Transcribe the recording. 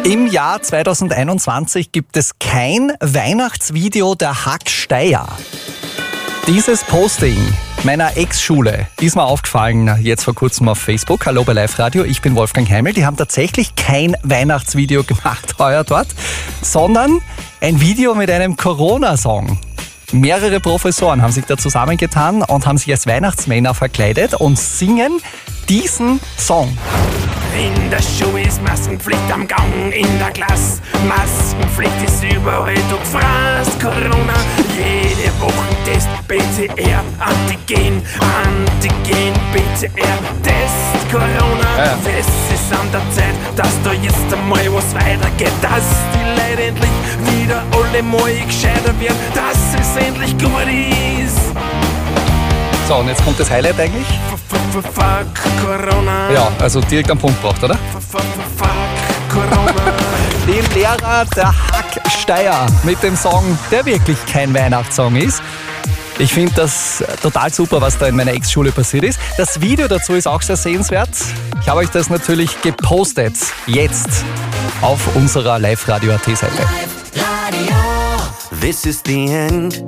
Im Jahr 2021 gibt es kein Weihnachtsvideo der Hack Steyr. Dieses Posting meiner Ex-Schule ist mir aufgefallen, jetzt vor kurzem auf Facebook. Hallo bei Live Radio, ich bin Wolfgang Heimel. Die haben tatsächlich kein Weihnachtsvideo gemacht heuer dort, sondern ein Video mit einem Corona-Song. Mehrere Professoren haben sich da zusammengetan und haben sich als Weihnachtsmänner verkleidet und singen diesen Song. In der Schule ist Maskenpflicht am Gang, in der Klasse Maskenpflicht ist überall, du gefragst Corona, jede Wochentest, PCR, Antigen, PCR, Test, Corona, Ja. Es ist an der Zeit, dass da jetzt einmal was weitergeht, dass die Leute endlich wieder alle mal gescheiter werden, dass es endlich gut ist. So, und jetzt kommt das Highlight eigentlich. Fuck Corona. Ja, also direkt am Punkt gebracht, oder? Fuck Corona. Den Lehrer der Hack Steyr mit dem Song, der wirklich kein Weihnachtssong ist. Ich finde das total super, was da in meiner Ex-Schule passiert ist. Das Video dazu ist auch sehr sehenswert. Ich habe euch das natürlich gepostet, jetzt auf unserer Live-Radio.at-Seite. This is the end.